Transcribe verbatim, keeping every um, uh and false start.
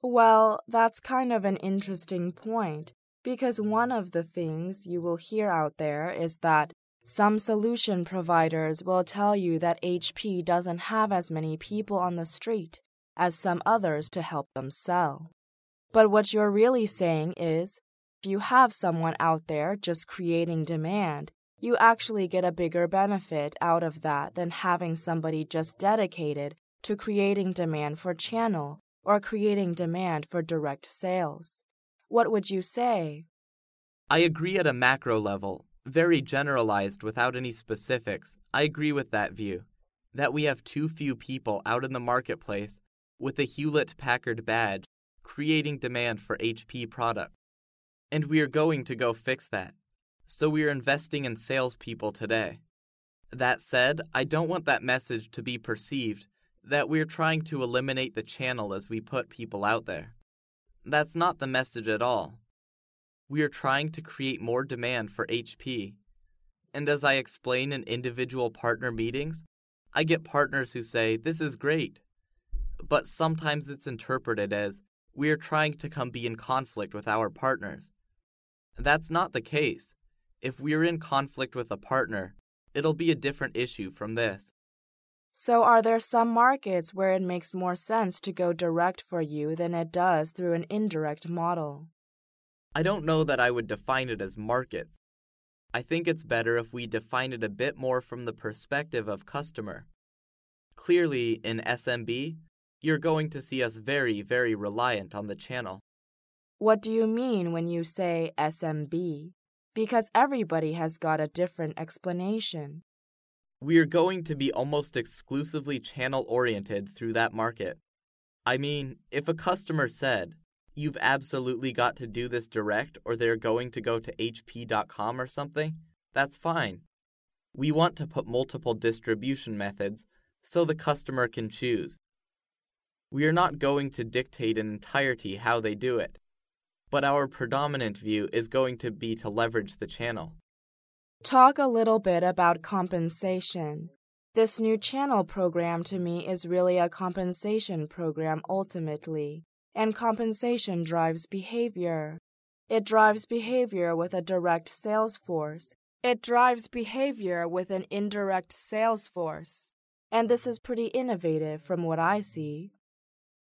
Well, that's kind of an interesting point, because one of the things you will hear out there is that some solution providers will tell you that H P doesn't have as many people on the street as some others to help them sell. But what you're really saying is, if you have someone out there just creating demand, you actually get a bigger benefit out of that than having somebody just dedicated to creating demand for channel or creating demand for direct sales. What would you say? I agree at a macro level, very generalized without any specifics. I agree with that view, that we have too few people out in the marketplace with a Hewlett-Packard badge creating demand for H P product. And we are going to go fix that. So we are investing in salespeople today. That said, I don't want that message to be perceived that we're trying to eliminate the channel as we put people out there. That's not the message at all. We are trying to create more demand for H P. And as I explain in individual partner meetings, I get partners who say, this is great. But sometimes it's interpreted as, we are trying to come be in conflict with our partners. That's not the case. If we're in conflict with a partner, it'll be a different issue from this. So are there some markets where it makes more sense to go direct for you than it does through an indirect model? I don't know that I would define it as markets. I think it's better if we define it a bit more from the perspective of customer. Clearly, in S M B, you're going to see us very, very reliant on the channel. What do you mean when you say S M B? Because everybody has got a different explanation. We are going to be almost exclusively channel-oriented through that market. I mean, if a customer said, you've absolutely got to do this direct or they're going to go to H P dot com or something, that's fine. We want to put multiple distribution methods so the customer can choose. We are not going to dictate in entirety how they do it, but our predominant view is going to be to leverage the channel. Talk a little bit about compensation. This new channel program to me is really a compensation program ultimately, and compensation drives behavior. It drives behavior with a direct sales force. It drives behavior with an indirect sales force. And this is pretty innovative from what I see.